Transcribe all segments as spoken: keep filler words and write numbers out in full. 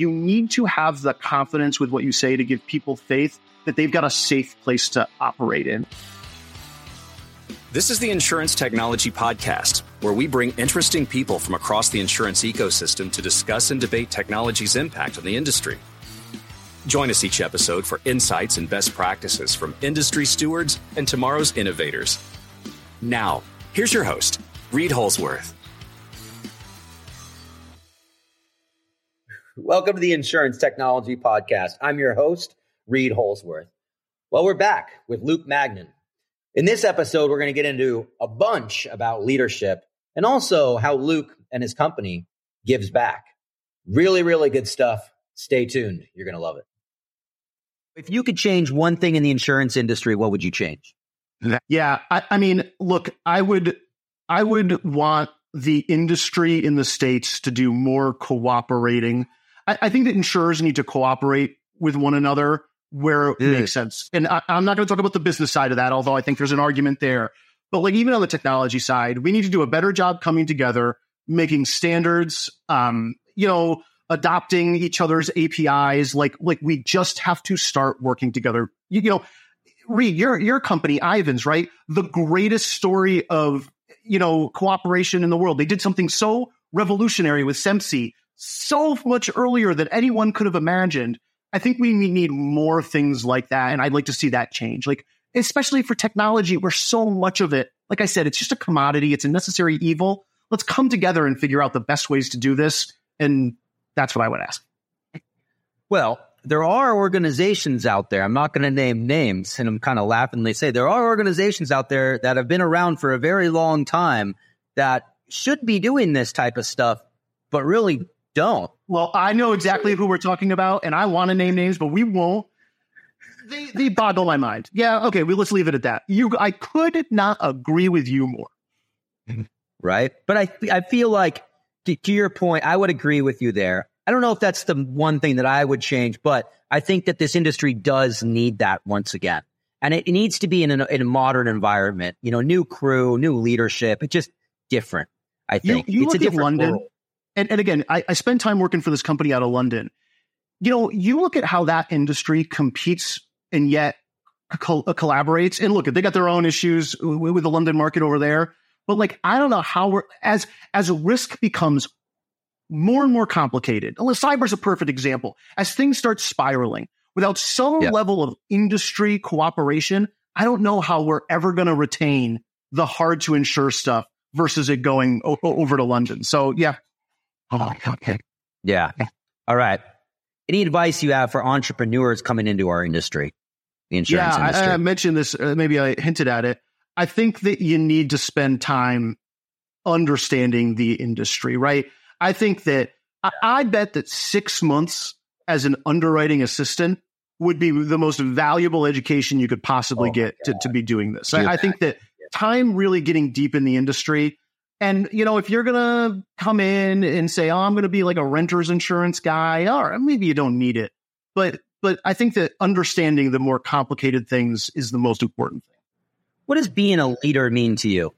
you need to have the confidence with what you say to give people faith that they've got a safe place to operate in. This is the Insurance Technology Podcast, where we bring interesting people from across the insurance ecosystem to discuss and debate technology's impact on the industry. Join us each episode for insights and best practices from industry stewards and tomorrow's innovators. Now, here's your host, Reed Holsworth. Welcome to the Insurance Technology Podcast. I'm your host, Reed Holsworth. Well, we're back with Luke Magnan. In this episode, we're going to get into a bunch about leadership and also how Luke and his company gives back. Really, really good stuff. Stay tuned. You're going to love it. If you could change one thing in the insurance industry, what would you change? Yeah, I, I mean, look, I would, I would want the industry in the States to do more cooperating. I, I think that insurers need to cooperate with one another where it mm. makes sense. And I, I'm not going to talk about the business side of that, although I think there's an argument there. But like even on the technology side, we need to do a better job coming together, making standards, um, you know, adopting each other's A P Is. Like, like we just have to start working together. You, you know, Reed, your your company, Ivans, right? The greatest story of, you know, cooperation in the world. They did something so revolutionary with SEMSI so much earlier than anyone could have imagined. I think we need more things like that. And I'd like to see that change, like, especially for technology, where so much of it, like I said, it's just a commodity. It's a necessary evil. Let's come together and figure out the best ways to do this. And that's what I would ask. Well, there are organizations out there. I'm not going to name names, and I'm kind of laughingly say there are organizations out there that have been around for a very long time that should be doing this type of stuff, but really don't. Well, I know exactly who we're talking about, and I want to name names, but we won't. They, they boggle my mind. Yeah, okay, well, let's leave it at that. You, I could not agree with you more. Right? But I, I feel like, to, to your point, I would agree with you there. I don't know if that's the one thing that I would change, but I think that this industry does need that once again. And it, it needs to be in a, in a modern environment, you know, new crew, new leadership. It's just different, I think. You, you it's look a at different London, world. And, and again, I, I spend time working for this company out of London. You know, you look at how that industry competes and yet co- collaborates. And look, they got their own issues with, with the London market over there. But like, I don't know how we're, as, as risk becomes more and more complicated. Cyber's a perfect example. As things start spiraling, without some yeah. level of industry cooperation, I don't know how we're ever going to retain the hard to insure stuff versus it going o- over to London. So yeah. Oh, okay. Yeah. All right. Any advice you have for entrepreneurs coming into our industry, the insurance yeah, industry? I, I mentioned this, uh, maybe I hinted at it. I think that you need to spend time understanding the industry, right? I think that I, I bet that six months as an underwriting assistant would be the most valuable education you could possibly oh get to, to be doing this. I, I think that time really getting deep in the industry. And, you know, if you're going to come in and say, oh, I'm going to be like a renter's insurance guy, or maybe you don't need it. But but I think that understanding the more complicated things is the most important thing. What does being a leader mean to you?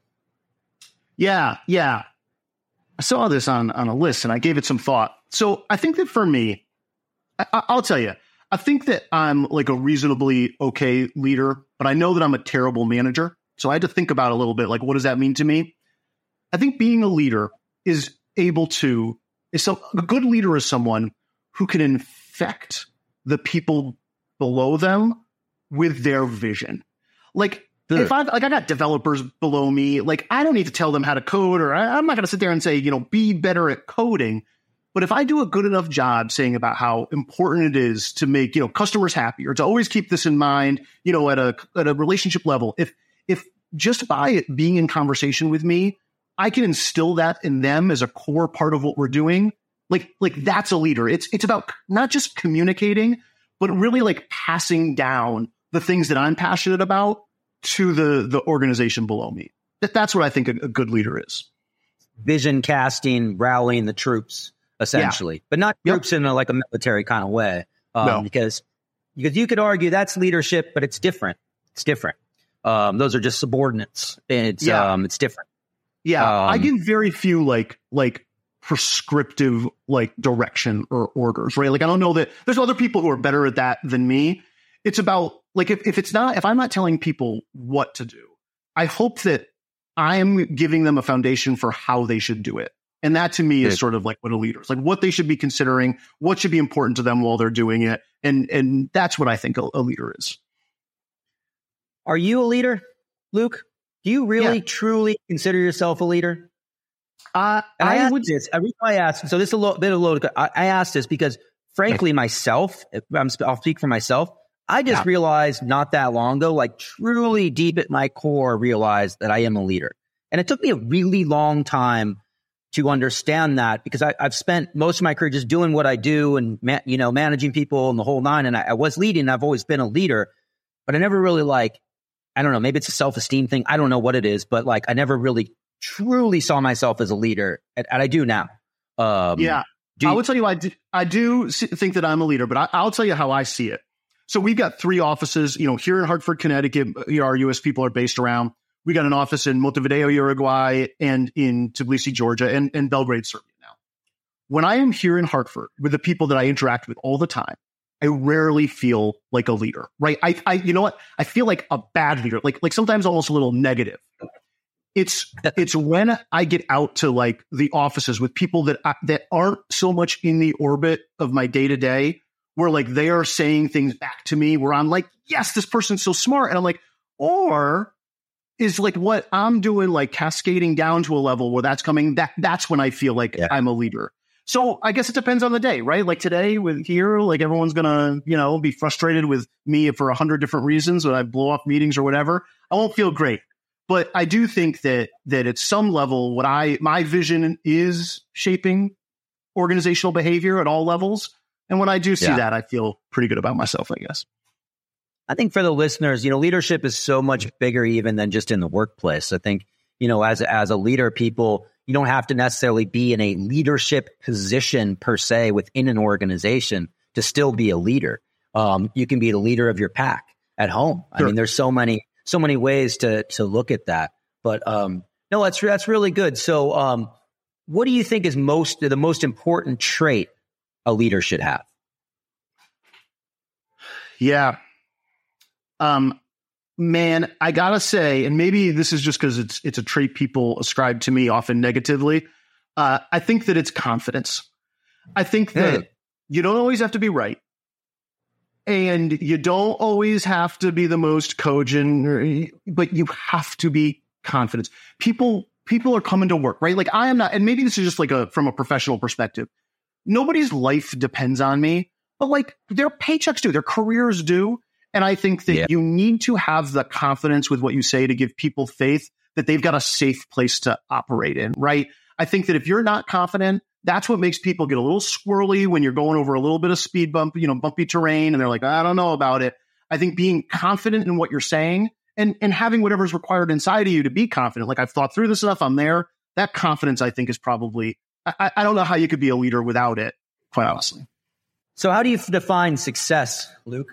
Yeah, yeah. I saw this on, on a list and I gave it some thought. So I think that for me, I, I'll tell you, I think that I'm like a reasonably okay leader, but I know that I'm a terrible manager. So I had to think about it a little bit, like, what does that mean to me? I think being a leader is able to, is so, a good leader is someone who can infect the people below them with their vision. Like, Good. if I like, I got developers below me, like, I don't need to tell them how to code, or I, I'm not going to sit there and say, you know, be better at coding. But if I do a good enough job saying about how important it is to make, you know, customers happy, or to always keep this in mind, you know, at a at a relationship level, if if just by it being in conversation with me, I can instill that in them as a core part of what we're doing. Like, like that's a leader. It's it's about not just communicating, but really like passing down the things that I'm passionate about to the the organization below me. That that's what I think a, a good leader is. Vision casting, rallying the troops, essentially, yeah. but not troops yep. in a, like a military kind of way. Um, no. Because because you could argue that's leadership, but it's different. It's different. Um, those are just subordinates. It's yeah. um, it's different. Yeah, um, I give very few like like prescriptive like direction or orders, right? Like I don't know that there's other people who are better at that than me. It's about like if, if it's not, if I'm not telling people what to do, I hope that I'm giving them a foundation for how they should do it. And that to me is sort of like what a leader is, like what they should be considering, what should be important to them while they're doing it. And and that's what I think a, a leader is. Are you a leader, Luke? Do you really, Yeah. truly consider yourself a leader? Uh, And I, I asked would. this. Every time I asked, so this is a little bit of load. I, I asked this because, frankly, myself, if I'm, I'll speak for myself. I just Yeah. realized not that long ago, like truly deep at my core, realized that I am a leader. And it took me a really long time to understand that because I, I've spent most of my career just doing what I do and, ma- you know, managing people and the whole nine. And I, I was leading. I've always been a leader, but I never really like, I don't know, maybe it's a self-esteem thing. I don't know what it is, but like I never really truly saw myself as a leader, and, and I do now. Um, Yeah. do I you- would tell you, I do, I do s- think that I'm a leader, but I, I'll tell you how I see it. So we've got three offices, you know, here in Hartford, Connecticut, you know, our U S people are based around. We got an office in Montevideo, Uruguay, and in Tbilisi, Georgia, and, and Belgrade, Serbia now. When I am here in Hartford with the people that I interact with all the time, I rarely feel like a leader, right? I, I, you know what? I feel like a bad leader, like, like sometimes almost a little negative. It's, it's when I get out to like the offices with people that, I, that aren't so much in the orbit of my day to day, where like they are saying things back to me where I'm like, yes, this person's so smart. And I'm like, or is like what I'm doing, like cascading down to a level where that's coming, that that's when I feel like Yeah. I'm a leader. So I guess it depends on the day, right? Like today with here, like everyone's going to, you know, be frustrated with me for a hundred different reasons when I blow off meetings or whatever. I won't feel great. But I do think that, that at some level, what I, my vision is shaping organizational behavior at all levels. And when I do see Yeah. that, I feel pretty good about myself, I guess. I think for the listeners, you know, leadership is so much bigger even than just in the workplace. I think, you know, as as a leader, people, you don't have to necessarily be in a leadership position per se within an organization to still be a leader. Um, you can be the leader of your pack at home. I Sure. mean, there's so many so many ways to to look at that. But um, no, that's that's really good. So, um, what do you think is most the most important trait a leader should have? Yeah. Um, man, I gotta say, and maybe this is just because it's it's a trait people ascribe to me often negatively. Uh, I think that it's confidence. I think that Hmm. you don't always have to be right, and you don't always have to be the most cogent, or, but you have to be confident. People people are coming to work, right? Like I am not, and maybe this is just like a from a professional perspective. Nobody's life depends on me, but like their paychecks do, their careers do. And I think that Yeah. you need to have the confidence with what you say to give people faith that they've got a safe place to operate in, right? I think that if you're not confident, that's what makes people get a little squirrely when you're going over a little bit of speed bump, you know, bumpy terrain, and they're like, I don't know about it. I think being confident in what you're saying and, and having whatever's required inside of you to be confident, like I've thought through this enough, I'm there. That confidence, I think, is probably, I, I don't know how you could be a leader without it, quite honestly. So, how do you define success, Luke?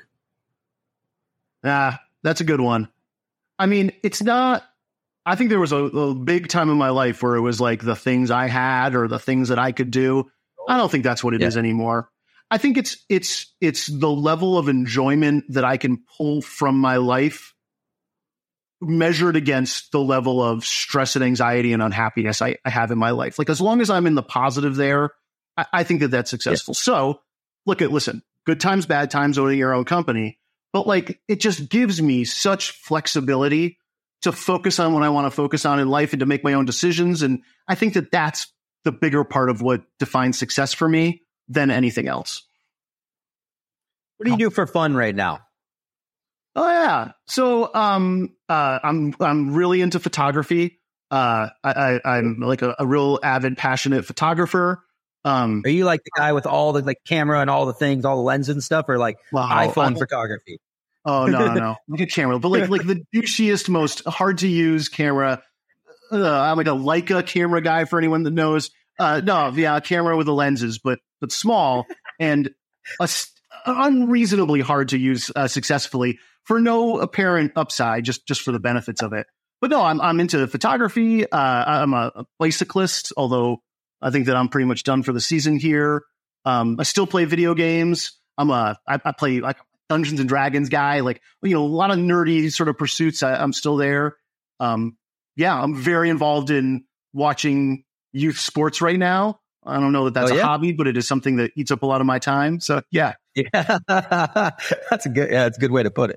Ah, that's a good one. I mean, it's not, I think there was a, a big time in my life where it was like the things I had or the things that I could do. I don't think that's what it Yeah. is anymore. I think it's, it's, it's the level of enjoyment that I can pull from my life measured against the level of stress and anxiety and unhappiness I, I have in my life. Like as long as I'm in the positive there, I, I think that that's successful. So look at, listen, good times, bad times, owning your own company. But like, it just gives me such flexibility to focus on what I want to focus on in life and to make my own decisions. And I think that that's the bigger part of what defines success for me than anything else. What do you do for fun right now? Oh yeah. So, um, uh, I'm, I'm really into photography. Uh, I, I I'm like a, a real avid, passionate photographer. Um, Are you like the guy with all the like camera and all the things, all the lenses and stuff, or like wow, iPhone I- photography? Oh no, no, no! Look at camera, but like like the douchiest, most hard to use camera. Uh, I'm like a Leica camera guy for anyone that knows. Uh, no, yeah, a camera with the lenses, but but small and a, s- unreasonably hard to use uh, successfully for no apparent upside, just just for the benefits of it. But no, I'm I'm into photography. Uh, I'm a, a bicyclist, although I think that I'm pretty much done for the season here. Um, I still play video games. I'm a, I, I play like Dungeons and Dragons guy, like, you know, a lot of nerdy sort of pursuits. I, I'm still there. Um, yeah, I'm very involved in watching youth sports right now. I don't know that that's oh, yeah? a hobby, but it is something that eats up a lot of my time. So yeah. Yeah, that's a good, yeah, that's a good way to put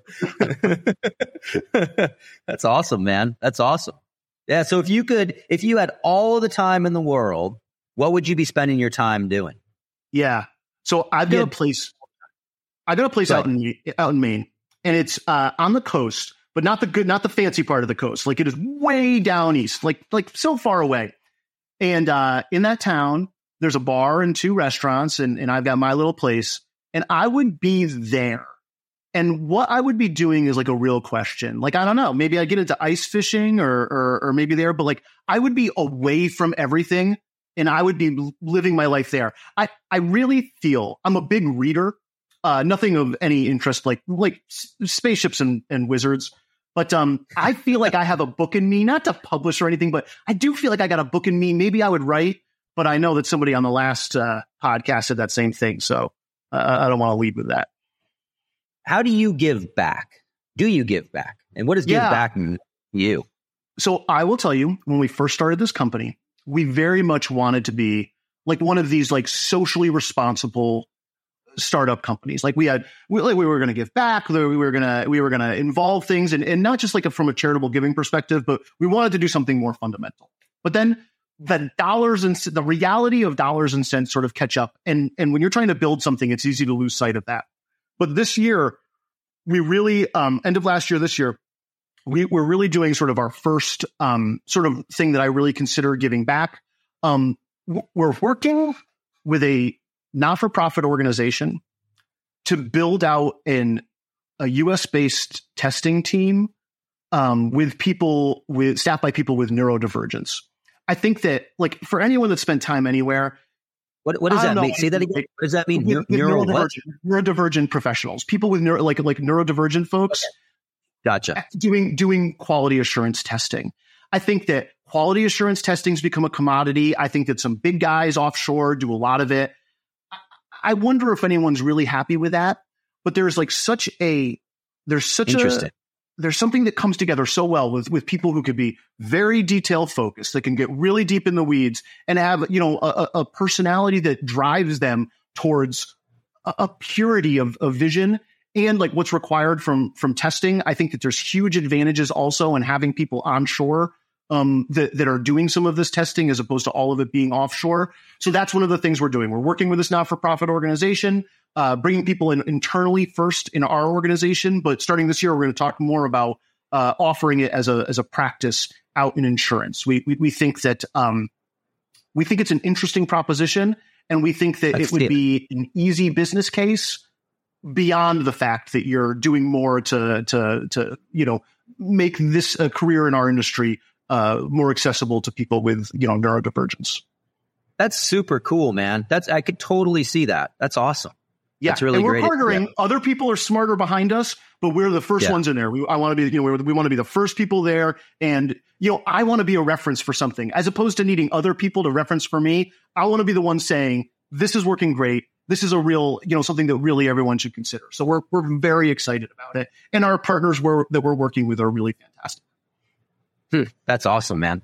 it. That's awesome, man. That's awesome. Yeah. So if you could, if you had all the time in the world, what would you be spending your time doing? Yeah. So I've got Yeah. a place, I got a place Right. out in, out in Maine, and it's uh, on the coast, but not the good, not the fancy part of the coast. Like it is way down east, like, like so far away. And uh, in that town, there's a bar and two restaurants, and, and I've got my little place. And I would be there. And what I would be doing is like a real question. Like, I don't know, maybe I get into ice fishing or, or, or maybe there, but like I would be away from everything and I would be living my life there. I, I really feel I'm a big reader, uh, nothing of any interest, like, like s- spaceships and, and wizards. But um, I feel like I have a book in me, not to publish or anything, but I do feel like I got a book in me. Maybe I would write, but I know that somebody on the last uh, podcast said that same thing. So Uh, I don't want to lead with that. How do you give back? Do you give back? And what does give Yeah. back mean to you? So I will tell you, when we first started this company, we very much wanted to be like one of these like socially responsible startup companies. Like we had, we, like we were going to give back, we were going to, we were going to involve things, and, and not just like a, from a charitable giving perspective, but we wanted to do something more fundamental. But then the dollars and the reality of dollars and cents sort of catch up. And, and when you're trying to build something, it's easy to lose sight of that. But this year, we really, um, end of last year, this year, we, we're really doing sort of our first um, sort of thing that I really consider giving back. Um, w- we're working with a not-for-profit organization to build out an, a U S-based testing team um, with people, with staffed by people with neurodivergence. I think that, like, for anyone that spent time anywhere, What what does I that don't mean? know. Say that again. What does that mean? with, Neur- with neural what? neurodivergent, neurodivergent professionals, people with neuro, like like neurodivergent folks, Gotcha. doing doing quality assurance testing. I think that quality assurance testing has become a commodity. I think that some big guys offshore do a lot of it. I, I wonder if anyone's really happy with that. But there's like such a there's such Interesting. a there's something that comes together so well with, with people who could be very detail focused, that can get really deep in the weeds and have, you know, a, a personality that drives them towards a, a purity of, of vision and like what's required from, from testing. I think that there's huge advantages also in having people onshore um, that, that are doing some of this testing as opposed to all of it being offshore. So that's one of the things we're doing. We're working with this not-for-profit organization, Uh, bringing people in internally first in our organization, but starting this year, we're going to talk more about uh, offering it as a as a practice out in insurance. We we, we think that um, we think it's an interesting proposition, and we think that I it would see it. be an easy business case beyond the fact that you're doing more to to to you know make this a career in our industry uh, more accessible to people with you know neurodivergence. That's super cool, man. That's I could totally see that. That's awesome. Yeah, That's really and we're great. partnering. Yeah. Other people are smarter behind us, but we're the first Yeah. ones in there. We, I want to be, you know, we, we want to be the first people there, and you know, I want to be a reference for something, as opposed to needing other people to reference for me. I want to be the one saying, "This is working great. This is a real, you know, something that really everyone should consider." So we're we're very excited about it, and our partners we're, that we're working with are really fantastic. Hmm, that's awesome, man.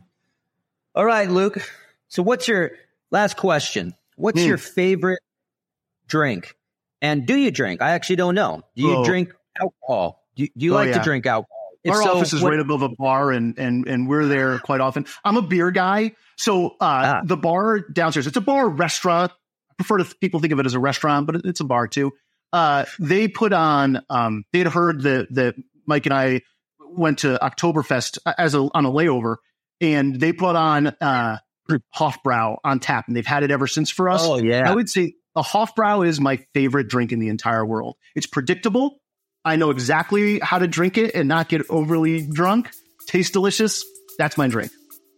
All right, Luke. So what's your last question? What's Hmm. your favorite drink? And do you drink? I actually don't know. Do you Oh. drink alcohol? Do you, do you Oh, like yeah. to drink alcohol? If Our so, office is what- right above a bar, and and and we're there quite often. I'm a beer guy, so uh, Ah. the bar downstairs, it's a bar restaurant. I prefer to th- people think of it as a restaurant, but it- it's a bar too. Uh, they put on. Um, they'd heard that that Mike and I went to Oktoberfest as a on a layover, and they put on uh, Hofbrau on tap, and they've had it ever since for us. Oh, yeah. I would say a Hofbrau is my favorite drink in the entire world. It's predictable. I know exactly how to drink it and not get overly drunk. Tastes delicious. That's my drink.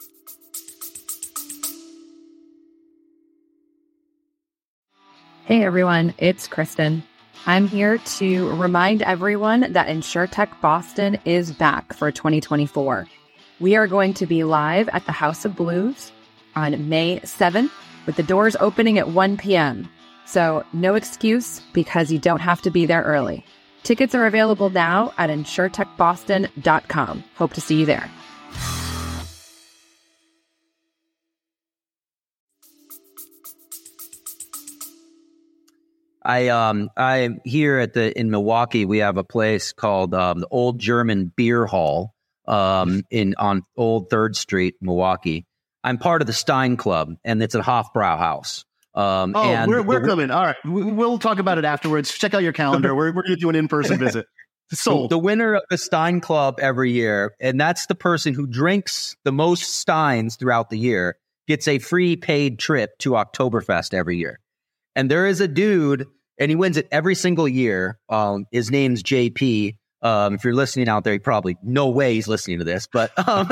Hey everyone, it's Kristen. I'm here to remind everyone that InsurTech Boston is back for twenty twenty-four. We are going to be live at the House of Blues on May seventh with the doors opening at one p.m. So no excuse, because you don't have to be there early. Tickets are available now at insurtech boston dot com. Hope to see you there. I um I here at the in Milwaukee, we have a place called um, the Old German Beer Hall um in on Old Third Street, Milwaukee. I'm part of the Stein Club, and it's a Hofbrauhaus. Um, oh, and we're we're the, coming. All right, we'll talk about it afterwards. Check out your calendar. We're we're going to do an in person visit. Sold. The winner of the Stein Club every year, and that's the person who drinks the most Steins throughout the year, gets a free paid trip to Oktoberfest every year. And there is a dude, and he wins it every single year. Um, his name's J P. Um, if you're listening out there, he probably, no way he's listening to this. But, um,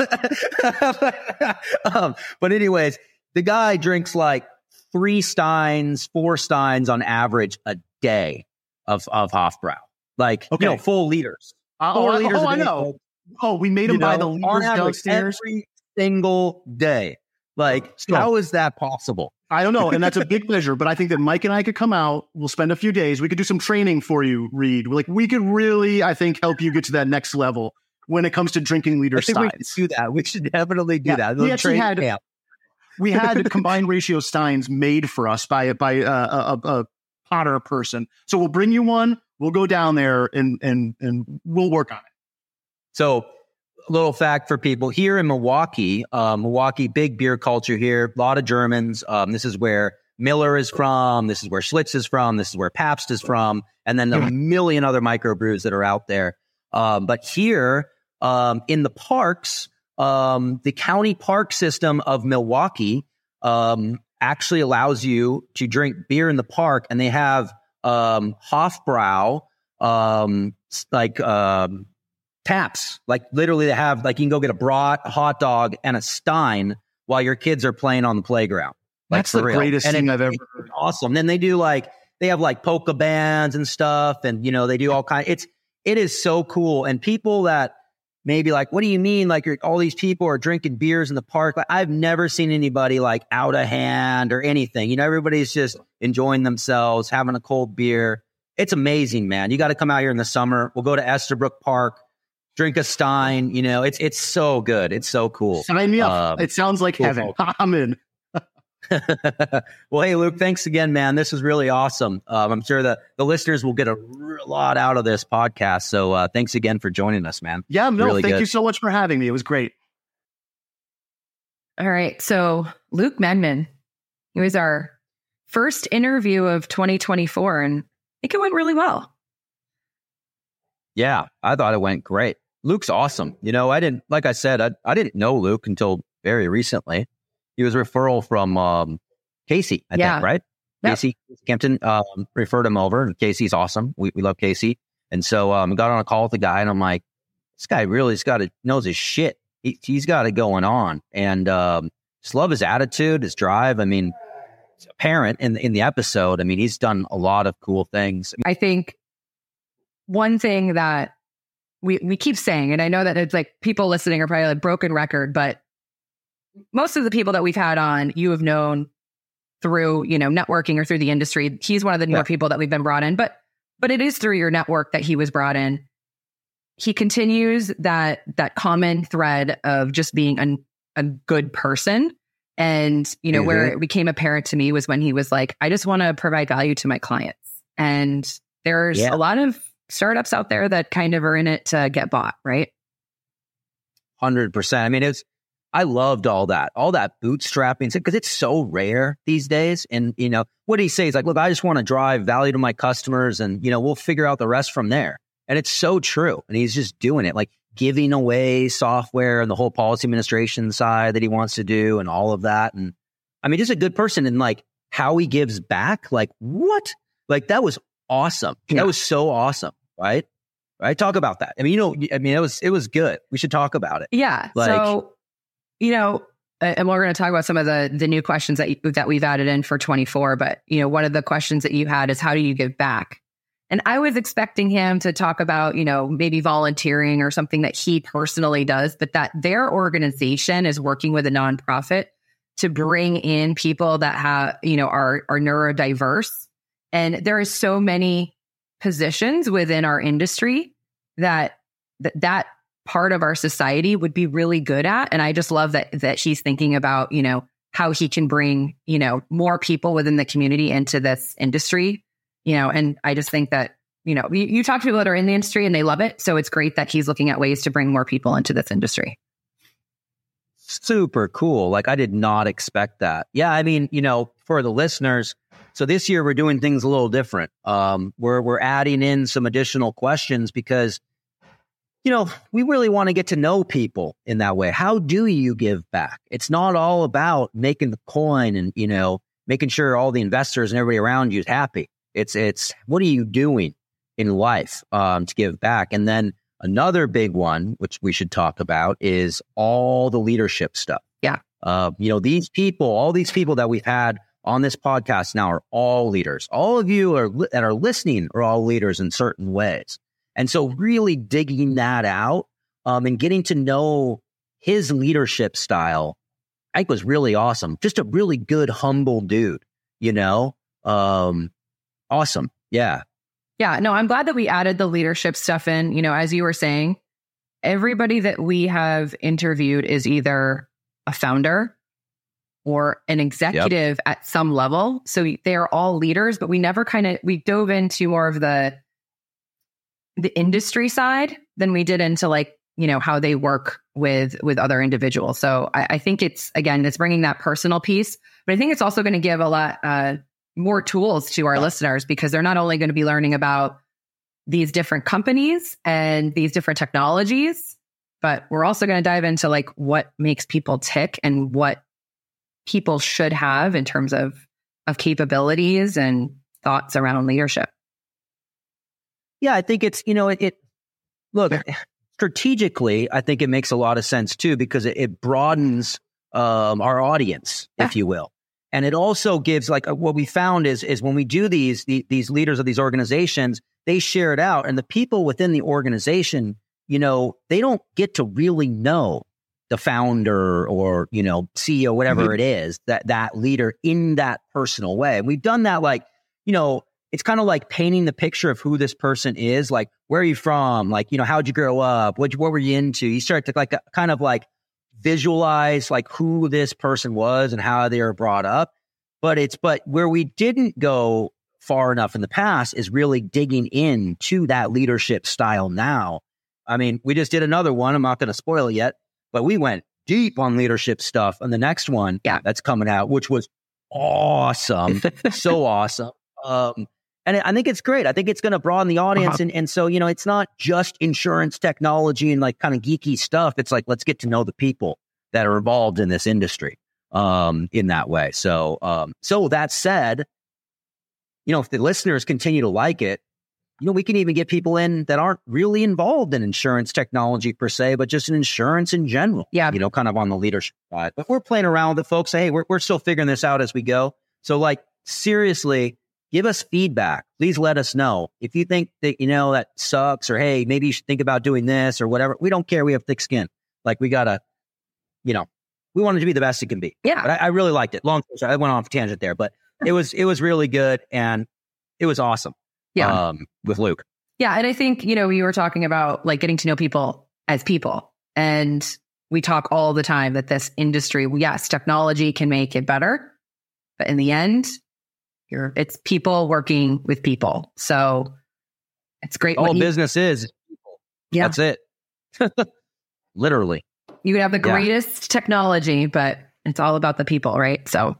um, but anyways, the guy drinks like three Steins, four Steins on average a day of, of Hofbrau. Like, okay. you know, full liters. Uh, oh, liters oh, I know. Oh, we made him buy the liters downstairs every single day. Like, so, how is that possible? I don't know. And that's a big pleasure. But I think that Mike and I could come out. We'll spend a few days. We could do some training for you, Reed. Like, we could really, I think, help you get to that next level when it comes to drinking liter Steins. We should do that. We should definitely do yeah, that. We actually had, camp. we had combined ratio Steins made for us by, by uh, a, a Potter person. So we'll bring you one. We'll go down there and and and we'll work on it. So, a little fact for people here in Milwaukee, uh, Milwaukee, big beer culture here, a lot of Germans. Um, this is where Miller is from. This is where Schlitz is from. This is where Pabst is from. And then a million other microbrews that are out there. Um, but here um, in the parks, um, the county park system of Milwaukee um, actually allows you to drink beer in the park. And they have um, Hofbrau, um, like, um, taps, like literally they have, like you can go get a brat, a hot dog, and a Stein while your kids are playing on the playground. Like, that's the real. greatest and thing it, I've ever heard. Awesome. Then they do like, they have like polka bands and stuff, and you know, they do all kinds. It's, it is so cool. And people that maybe like, what do you mean? Like you're, all these people are drinking beers in the park. Like I've never seen anybody like out of hand or anything. You know, everybody's just enjoying themselves, having a cold beer. It's amazing, man. You got to come out here in the summer. We'll go to Estherbrook Park, drink a Stein. You know, it's it's so good. It's so cool. Sign me up. Um, it sounds like cool heaven. I'm in. Well, hey, Luke, thanks again, man. This is really awesome. Um, I'm sure the, the listeners will get a r- lot out of this podcast. So uh, thanks again for joining us, man. Yeah, no, really thank good. you so much for having me. It was great. All right. So Luke Magnin, he was our first interview of twenty twenty-four, and I think it went really well. Yeah, I thought it went great. Luke's awesome. You know, I didn't, like I said, I, I didn't know Luke until very recently. He was a referral from um, Casey, I yeah. think, right? Yep. Casey Kempton um, referred him over. Casey's awesome. We we love Casey. And so um, I got on a call with the guy, and I'm like, this guy really has got to, knows his shit. He, he's got it going on. And um, just love his attitude, his drive. I mean, it's apparent in, in the episode. I mean, he's done a lot of cool things. I think one thing that we, we keep saying, and I know that it's like people listening are probably like broken record, but most of the people that we've had on, you have known through, you know, networking or through the industry. He's one of the newer yeah. people that we've been brought in, but, but it is through your network that he was brought in. He continues that, that common thread of just being a, a good person. And, you know, mm-hmm. where it became apparent to me was when he was like, I just want to provide value to my clients. And there's yeah. a lot of startups out there that kind of are in it to get bought, right? one hundred percent. I mean, it's, I loved all that, all that bootstrapping, because it's so rare these days. And, you know, what he says, like, look, I just want to drive value to my customers and, you know, we'll figure out the rest from there. And it's so true. And he's just doing it, like giving away software and the whole policy administration side that he wants to do and all of that. And I mean, just a good person, and like how he gives back, like what? Like that was awesome. Yeah. That was so awesome. Right. Right. Talk about that. I mean, you know, I mean, it was, it was good. We should talk about it. Yeah. Like, so, you know, and we're going to talk about some of the the new questions that you, that we've added in for twenty-four. But, you know, one of the questions that you had is how do you give back? And I was expecting him to talk about, you know, maybe volunteering or something that he personally does, but that their organization is working with a nonprofit to bring in people that have, you know, are, are neurodiverse. And there are so many positions within our industry that that, that part of our society would be really good at. And I just love that, that she's thinking about, you know, how he can bring, you know, more people within the community into this industry, you know, and I just think that, you know, you, you talk to people that are in the industry and they love it. So it's great that he's looking at ways to bring more people into this industry. Super cool. Like, I did not expect that. Yeah. I mean, you know, for the listeners, so this year we're doing things a little different. Um, we're, we're adding in some additional questions because, you know, we really want to get to know people in that way. How do you give back? It's not all about making the coin and, you know, making sure all the investors and everybody around you is happy. It's, it's what are you doing in life um, to give back? And then another big one, which we should talk about, is all the leadership stuff. Yeah. Uh, you know, these people, all these people that we've had on this podcast now are all leaders. All of you are li- that are listening are all leaders in certain ways. And so really digging that out um, and getting to know his leadership style, I think was really awesome. Just a really good, humble dude, you know? Um, awesome. Yeah. Yeah, no, I'm glad that we added the leadership stuff in. You know, as you were saying, everybody that we have interviewed is either a founder or an executive yep. at some level. So they are all leaders, but we never kind of, we dove into more of the, the industry side than we did into like, you know, how they work with, with other individuals. So I, I think it's, again, it's bringing that personal piece, but I think it's also going to give a lot, uh, more tools to our yeah. listeners, because they're not only going to be learning about these different companies and these different technologies, but we're also going to dive into like what makes people tick and what people should have in terms of, of capabilities and thoughts around leadership. Yeah, I think it's, you know, it, it look, strategically, I think it makes a lot of sense too, because it, it broadens um, our audience, yeah. if you will. And it also gives, like, what we found is, is when we do these, the, these leaders of these organizations, they share it out. And the people within the organization, you know, they don't get to really know the founder or, you know, C E O, whatever mm-hmm. it is, that, that leader in that personal way. And we've done that, like, you know, it's kind of like painting the picture of who this person is. Like, where are you from? Like, you know, how'd you grow up? What, what were you into? You start to like, kind of like, visualize like who this person was and how they were brought up. But it's, but where we didn't go far enough in the past is really digging into that leadership style now. I mean, we just did another one. I'm not going to spoil it yet, but we went deep on leadership stuff on the next one yeah. that's coming out, which was awesome. So awesome. Um, and I think it's great. I think it's going to broaden the audience. Uh-huh. And, and so, you know, it's not just insurance technology and like kind of geeky stuff. It's like, let's get to know the people that are involved in this industry um, in that way. So, um, so that said, you know, if the listeners continue to like it, you know, we can even get people in that aren't really involved in insurance technology per se, but just in insurance in general. Yeah. You know, kind of on the leadership side. But we're playing around with it, folks. Say, hey, we're, we're still figuring this out as we go. So like, seriously, give us feedback. Please let us know. If you think that, you know, that sucks, or, hey, maybe you should think about doing this or whatever. We don't care. We have thick skin. Like, we got to, you know, we want it to be the best it can be. Yeah. But I, I really liked it. Long, I went off a tangent there, but it was, it was really good. And it was awesome. Yeah. Um, with Luke. Yeah. And I think, you know, you were talking about like getting to know people as people. And we talk all the time that this industry, yes, technology can make it better, but in the end, you're, it's people working with people. So it's great. All you, business is people. Yeah. That's it. Literally. You could have the greatest yeah. technology, but it's all about the people, right? So.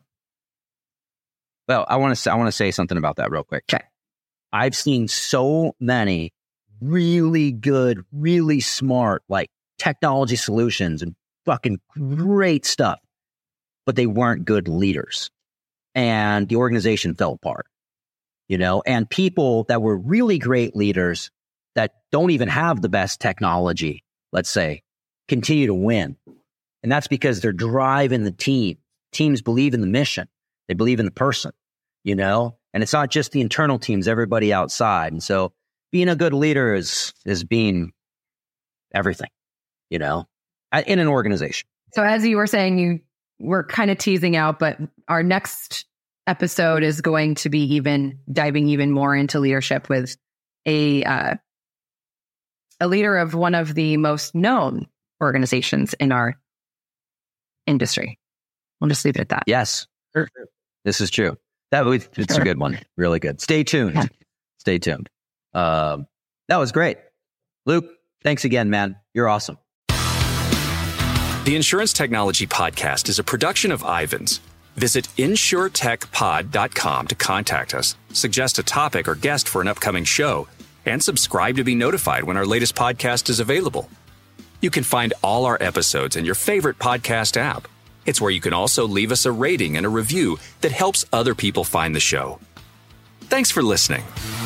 Well, I want to say, I want to say something about that real quick. Okay. I've seen so many really good, really smart, like technology solutions and fucking great stuff, but they weren't good leaders. And the organization fell apart, you know, and people that were really great leaders that don't even have the best technology, let's say, continue to win. And that's because they're driving the team. Teams believe in the mission. They believe in the person, you know, and it's not just the internal teams, everybody outside. And so being a good leader is, is being everything, you know, in an organization. So as you were saying, you we're kind of teasing out, but our next episode is going to be even diving even more into leadership with a uh, a leader of one of the most known organizations in our industry. We'll just leave it at that. Yes, this is true. That was, it's sure. a good one. Really good. Stay tuned. Yeah. Stay tuned. Um, that was great. Luke, thanks again, man. You're awesome. The Insurance Technology Podcast is a production of Ivans. Visit insure tech pod dot com to contact us, suggest a topic or guest for an upcoming show, and subscribe to be notified when our latest podcast is available. You can find all our episodes in your favorite podcast app. It's where you can also leave us a rating and a review that helps other people find the show. Thanks for listening.